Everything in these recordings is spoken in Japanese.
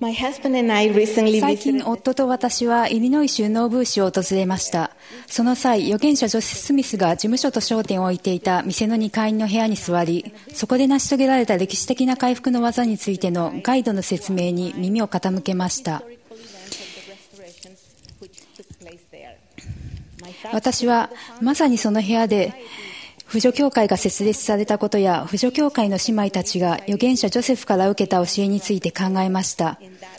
最近、夫と私はイリノイ州ノーブー市を訪れました。その際、預言者ジョセフ・スミスが事務所と商店を置いていた店の2階の部屋に座り、そこで成し遂げられた歴史的な回復の技についてのガイドの説明に耳を傾けました。私はまさにその部屋で扶助教会が設立されたことや扶助教会の姉妹たちが預言者ジョセフから受けた教えについて考えました。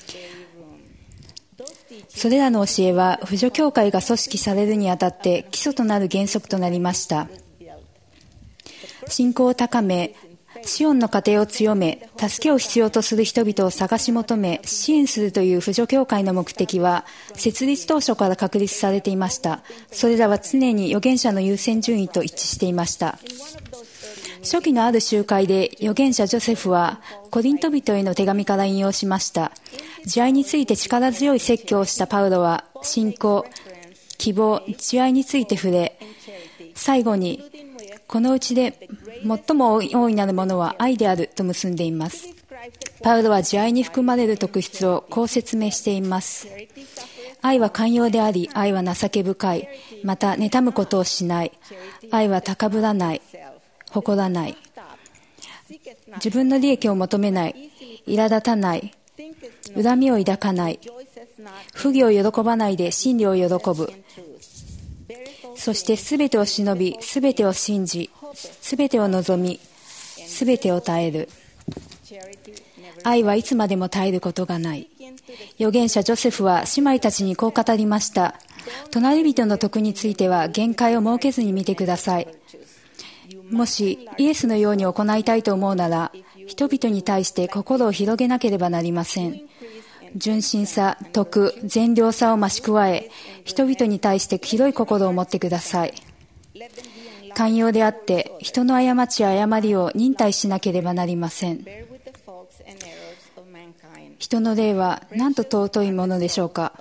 それらの教えは扶助教会が組織されるにあたって基礎となる原則となりました。信仰を高め、シオンの家庭を強め、助けを必要とする人々を探し求め、支援するという扶助教会の目的は、設立当初から確立されていました。それらは常に預言者の優先順位と一致していました。初期のある集会で預言者ジョセフは、コリント人への手紙から引用しました。慈愛について力強い説教をしたパウロは、信仰、希望、慈愛について触れ、最後に、このうちで最も大いなるものは愛であると結んでいます。パウロは慈愛に含まれる特質をこう説明しています。愛は寛容であり、愛は情け深い。また、妬むことをしない。愛は高ぶらない。誇らない。自分の利益を求めない。苛立たない。恨みを抱かない。不義を喜ばないで真理を喜ぶ。そしてすべてを忍び、すべてを信じ、すべてを望み、すべてを耐える。愛はいつまでも耐えることがない。預言者ジョセフは姉妹たちにこう語りました。隣人の徳については限界を設けずに見てください。もしイエスのように行いたいと思うなら、人々に対して心を広げなければなりません。純真さ、徳、善良さを増し加え、人々に対して広い心を持ってください。寛容であって、人の過ちや誤りを忍耐しなければなりません。人の霊はなんと尊いものでしょうか。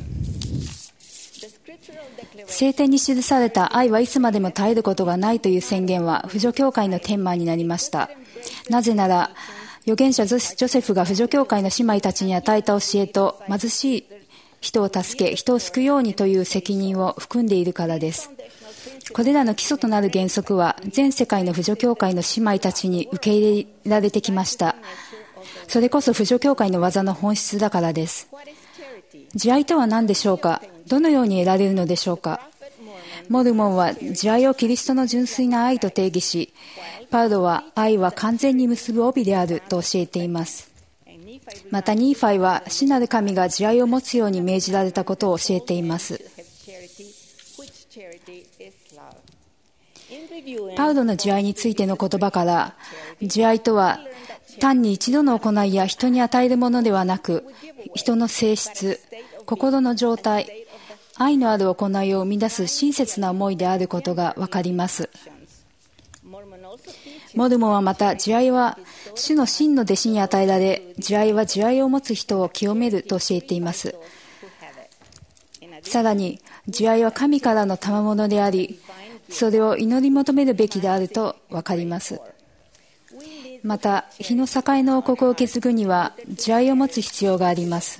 聖典に記された愛はいつまでも絶えることがないという宣言は、扶助教会のテーマになりました。なぜなら、預言者ジョセフが扶助教会の姉妹たちに与えた教えと、貧しい人を助け、人を救うようにという責任を含んでいるからです。これらの基礎となる原則は、全世界の扶助教会の姉妹たちに受け入れられてきました。それこそ扶助教会の技の本質だからです。慈愛とは何でしょうか。どのように得られるのでしょうか。モルモンは慈愛をキリストの純粋な愛と定義し、パウロは愛は完全に結ぶ帯であると教えています。またニーファイは主なる神が慈愛を持つように命じられたことを教えています。パウロの慈愛についての言葉から、慈愛とは単に一度の行いや人に与えるものではなく、人の性質、心の状態、愛のある行いを生み出す親切な思いであることがわかります。モルモンはまた、慈愛は主の真の弟子に与えられ、慈愛は慈愛を持つ人を清めると教えています。さらに、慈愛は神からの賜物であり、それを祈り求めるべきであるとわかります。また、日の栄の王国を築くには、慈愛を持つ必要があります。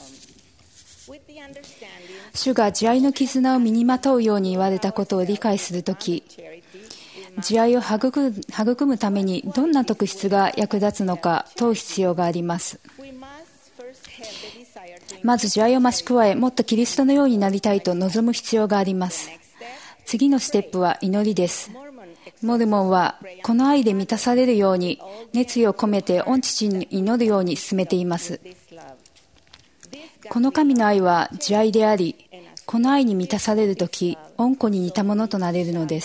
主が慈愛の絆を身にまとうように言われたことを理解するとき、慈愛を育むためにどんな特質が役立つのか問う必要があります。まず慈愛を増し加え、もっとキリストのようになりたいと望む必要があります。次のステップは祈りです。モルモンはこの愛で満たされるように熱意を込めて御父に祈るように進めています。この神の愛は慈愛であり、この愛に満たされるとき、御子に似たものとなれるのです。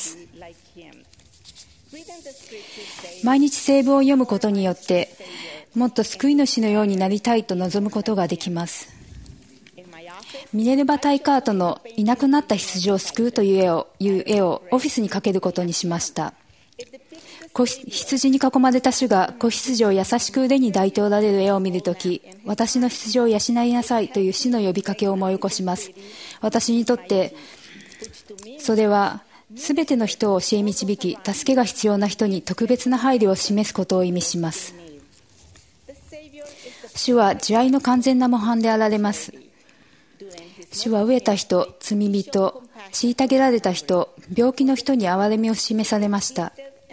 毎日聖文を読むことによって、もっと救い主のようになりたいと望むことができます。ミネルバ・タイカートのいなくなった羊を救うという絵をオフィスにかけることにしました。羊に囲まれた主が子羊を優しく腕に抱いておられる絵を見るとき、私の羊を養いなさいという主の呼びかけを思い起こします。私にとってそれはすべての人を教え導き、助けが必要な人に特別な配慮を示すことを意味します。 主は慈愛の完全な模範であられます。主は飢えた人、罪人、虐げられた人、病気の人に憐れみを示されました。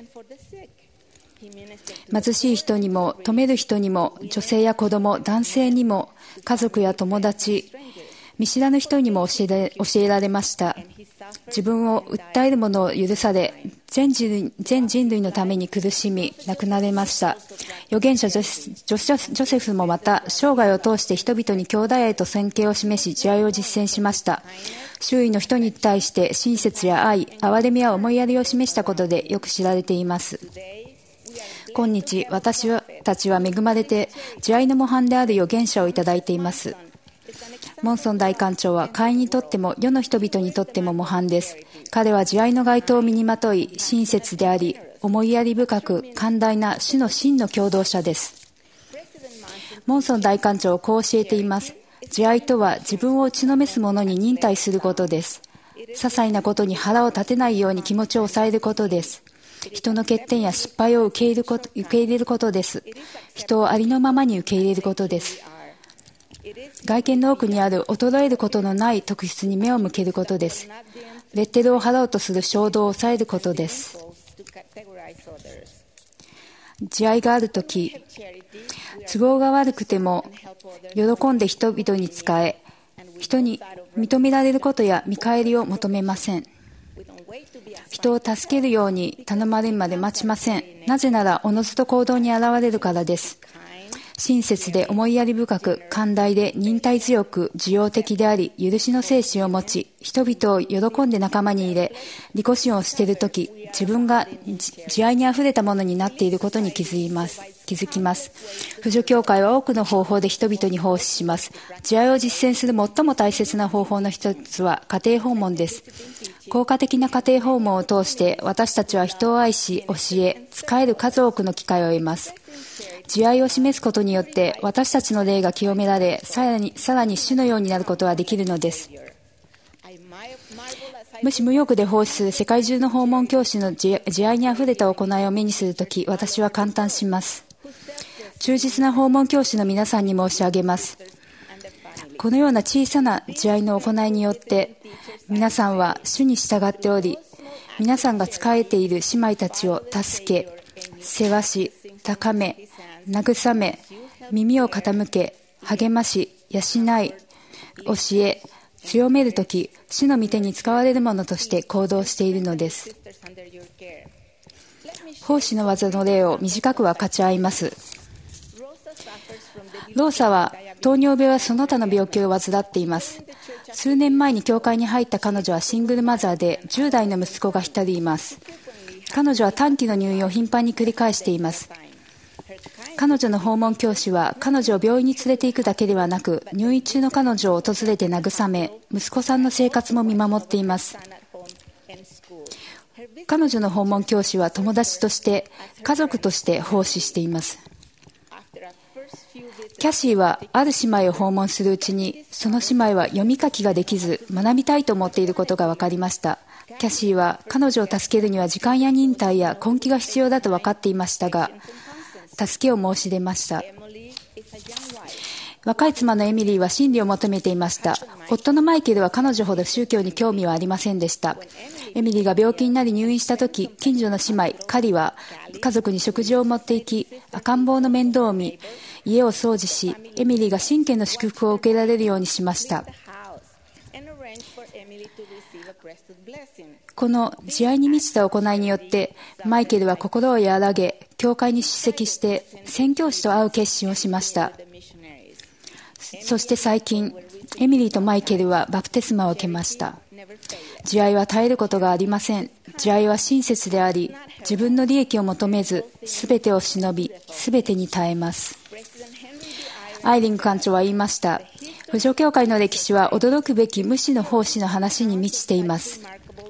貧しい人にも、富める人にも、女性や子供、男性にも、家族や友達、見知らぬ人にも教えられました。自分を訴える者を許され、全人類のために苦しみ、亡くなれました。預言者ジョセフもまた、生涯を通して人々に兄弟愛と尊敬を示し、慈愛を実践しました。周囲の人に対して親切や愛、憐れみや思いやりを示したことでよく知られています。今日、私たちは恵まれて、慈愛の模範である預言者をいただいています。モンソン大官長は会員にとっても世の人々にとっても模範です。彼は慈愛の街灯を身にまとい、親切であり、思いやり深く寛大な主の真の共同者です。モンソン大官長はこう教えています。慈愛とは自分を打ちのめす者に忍耐することです。些細なことに腹を立てないように気持ちを抑えることです。人の欠点や失敗を受け入れることです。人をありのままに受け入れることです。外見の奥にある衰えることのない特質に目を向けることです。レッテルを払おうとする衝動を抑えることです。慈愛があるとき、都合が悪くても喜んで人々に仕え、人に認められることや見返りを求めません。人を助けるように頼まれるまで待ちません。なぜならおのずと行動に現れるからです。親切で思いやり深く、寛大で忍耐強く、受容的であり、許しの精神を持ち、人々を喜んで仲間に入れ、利己心を捨てるとき、自分が慈愛にあふれたものになっていることに気づきます。扶助教会は多くの方法で人々に奉仕します。慈愛を実践する最も大切な方法の一つは家庭訪問です。効果的な家庭訪問を通して、私たちは人を愛し、教え、仕える数多くの機会を得ます。慈愛を示すことによって私たちの霊が清められ、さらに主のようになることができるのです。無私無欲で奉仕する世界中の訪問教師の慈愛にあふれた行いを目にするとき、私は感嘆します。忠実な訪問教師の皆さんに申し上げます。このような小さな慈愛の行いによって皆さんは主に従っており、皆さんが仕えている姉妹たちを助け、世話し、高め、慰め、耳を傾け、励まし、養い、教え、強めるとき、主の御手に使われるものとして行動しているのです。奉仕の技の例を短く分かち合います。ローサは糖尿病やその他の病気を患っています。数年前に教会に入った彼女はシングルマザーで10代の息子が1人います。彼女は短期の入院を頻繁に繰り返しています。彼女の訪問教師は彼女を病院に連れて行くだけではなく、入院中の彼女を訪れて慰め、息子さんの生活も見守っています。彼女の訪問教師は友達として、家族として奉仕しています。キャシーはある姉妹を訪問するうちに、その姉妹は読み書きができず学びたいと思っていることが分かりました。キャシーは彼女を助けるには時間や忍耐や根気が必要だと分かっていましたが、助けを申し出ました。若い妻のエミリーは真理を求めていました。夫のマイケルは彼女ほど宗教に興味はありませんでした。エミリーが病気になり入院したとき、近所の姉妹カリは家族に食事を持って行き、赤ん坊の面倒を見、家を掃除し、エミリーが真剣の祝福を受けられるようにしました。この慈愛に満ちた行いによってマイケルは心を和らげ、教会に出席して宣教師と会う決心をしました。そして最近エミリーとマイケルはバプテスマを受けました。慈愛は絶えることがありません。慈愛は親切であり、自分の利益を求めず、すべてを忍び、すべてに耐えます。アイリング館長は言いました。扶助教会の歴史は驚くべき無私の奉仕の話に満ちています。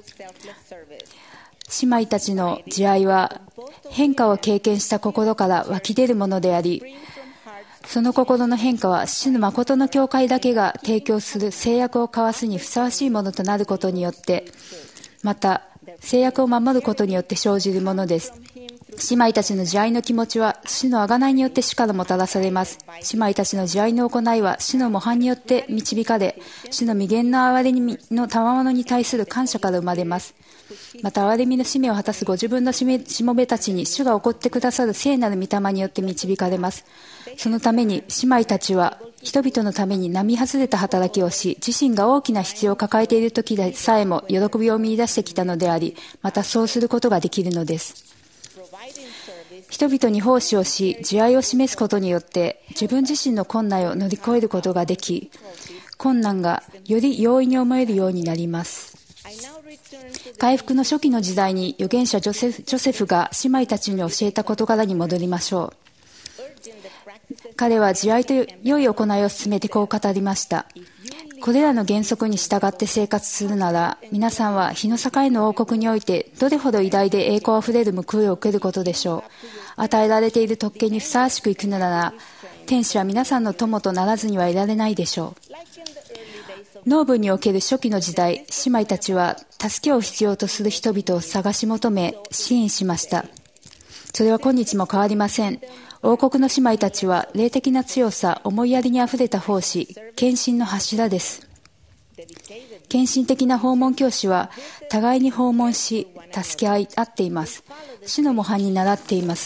姉妹たちの慈愛は変化を経験した心から湧き出るものであり、その心の変化は主の誠の教会だけが提供する制約を交わすにふさわしいものとなることによって、また制約を守ることによって生じるものです。 姉妹たちの慈愛の気持ちは主の贖いによって主からもたらされます。姉妹たちの慈愛の行いは主の模範によって導かれ、主の未限の憐れみの賜物に対する感謝から生まれます。また憐れみの使命を果たすご自分のしもべたちに主が起こってくださる聖なる御霊によって導かれます。そのために姉妹たちは人々のために並外れた働きをし、自身が大きな必要を抱えている時でさえも喜びを見出してきたのであり、またそうすることができるのです。人々に奉仕をし、慈愛を示すことによって自分自身の困難を乗り越えることができ、困難がより容易に思えるようになります。回復の初期の時代に預言者ジョセフが姉妹たちに教えた事柄に戻りましょう。彼は慈愛と良い行いを進めてこう語りました。これらの原則に従って生活するなら、皆さんは日の境の王国においてどれほど偉大で栄光あふれる報いを受けることでしょう。与えられている特権にふさわしく生くのなら、天使は皆さんの友とならずにはいられないでしょう。農部における初期の時代、姉妹たちは助けを必要とする人々を探し求め支援しました。それは今日も変わりません。王国の姉妹たちは霊的な強さ、思いやりにあふれた奉仕、献身の柱です。献身的な訪問教師は互いに訪問し、助け合っています。主の模範に倣っています。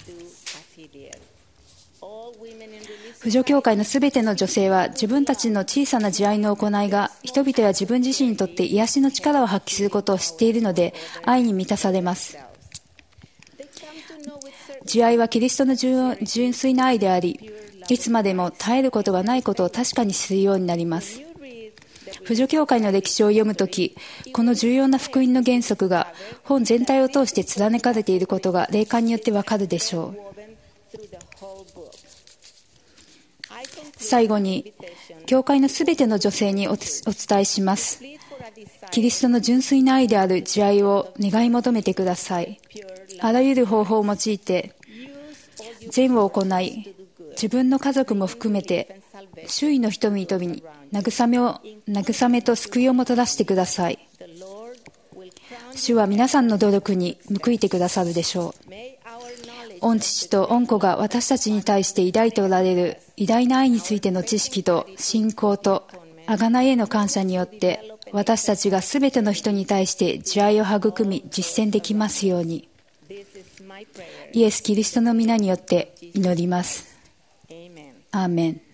婦女教会のすべての女性は自分たちの小さな慈愛の行いが人々や自分自身にとって癒しの力を発揮することを知っているので、愛に満たされます。慈愛はキリストの純粋な愛であり、いつまでも絶えることがないことを確かに知るようになります。婦女教会の歴史を読むとき、この重要な福音の原則が本全体を通して貫かれていることが霊感によってわかるでしょう。最後に、教会のすべての女性にお伝えします。キリストの純粋な愛である慈愛を願い求めてください。あらゆる方法を用いて善を行い、自分の家族も含めて周囲の人々に慰めと救いをもたらしてください。主は皆さんの努力に報いてくださるでしょう。御父と御子が私たちに対して抱いておられる偉大な愛についての知識と信仰と贖いへの感謝によって、私たちがすべての人に対して慈愛を育み実践できますように。イエス・キリストの皆によって祈ります。アーメン。